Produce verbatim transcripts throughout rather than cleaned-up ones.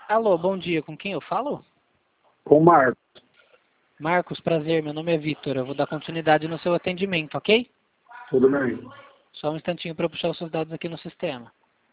Alô, bom dia. Com quem eu falo? Com o Marcos. Marcos, prazer. Meu nome é Vitor. Eu vou dar continuidade no seu atendimento, ok? Tudo bem? Só um instantinho para eu puxar os seus dados aqui no sistema.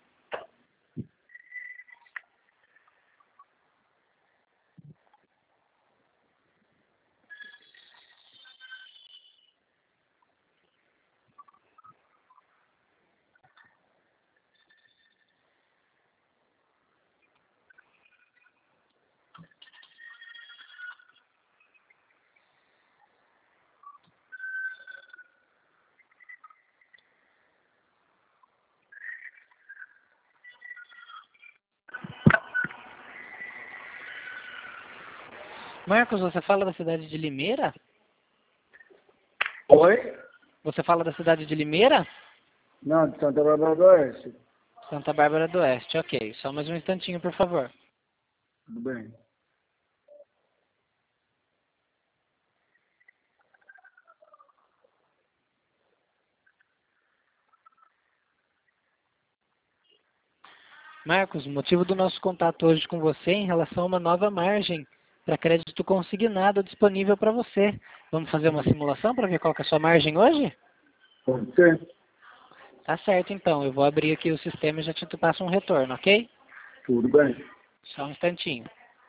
Marcos, você fala da cidade de Limeira? Oi? Você fala da cidade de Limeira? Não, de Santa Bárbara do Oeste. Santa Bárbara do Oeste, ok. Só mais um instantinho, por favor. Tudo bem. Marcos, o motivo do nosso contato hoje com você é em relação a uma nova margem para crédito consignado disponível para você. Vamos fazer uma simulação para ver qual que é a sua margem hoje? Pode ser? Tá certo, então. Eu vou abrir aqui o sistema e já te passo um retorno, ok? Tudo bem. Só um instantinho.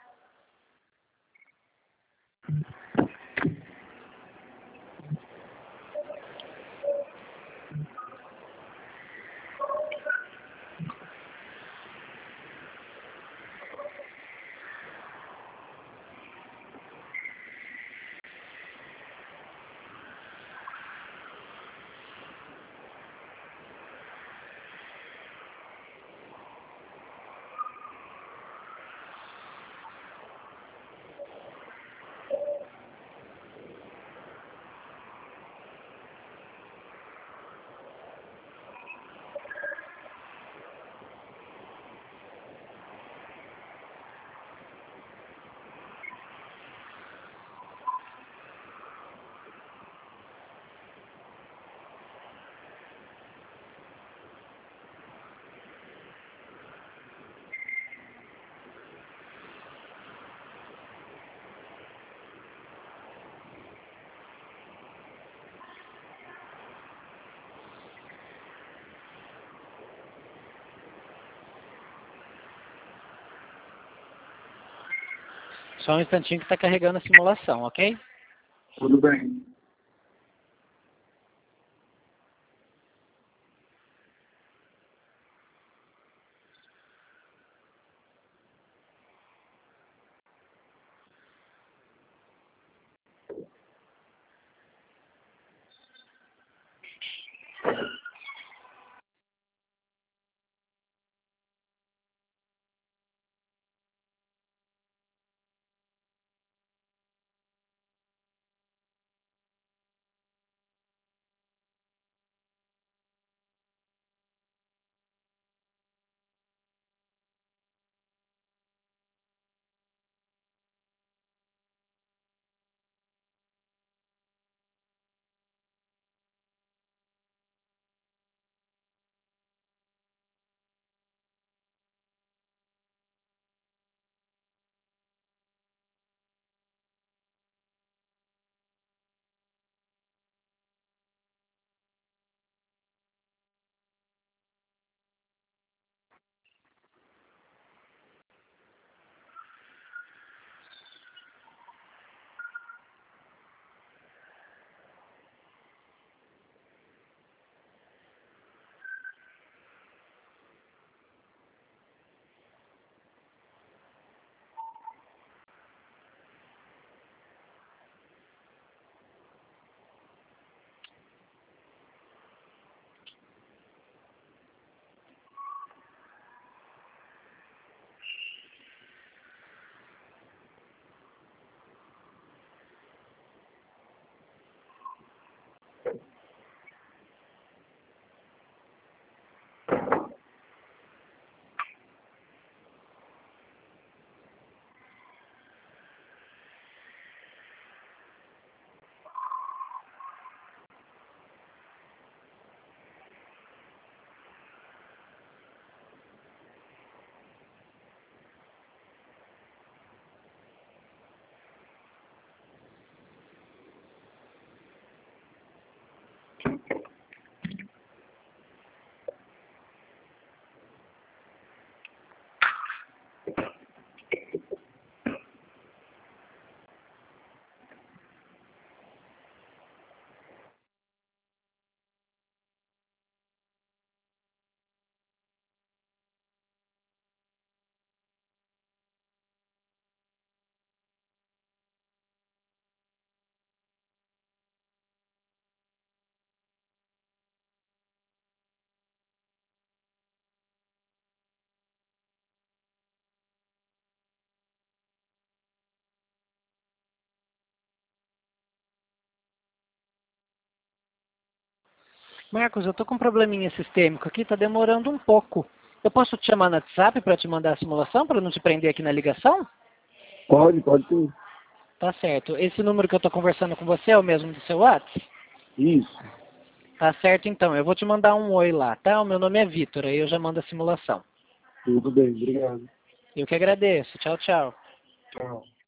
Só um instantinho que está carregando a simulação, ok? Tudo bem. Marcos, eu tô com um probleminha sistêmico aqui, tá demorando um pouco. Eu posso te chamar no WhatsApp para te mandar a simulação, para não te prender aqui na ligação? Pode, pode sim. Tá certo. Esse número que eu tô conversando com você é o mesmo do seu WhatsApp? Isso. Tá certo então, eu vou te mandar um oi lá, tá? O meu nome é Vitor, aí eu já mando a simulação. Tudo bem, obrigado. Eu que agradeço. Tchau, tchau. Tchau.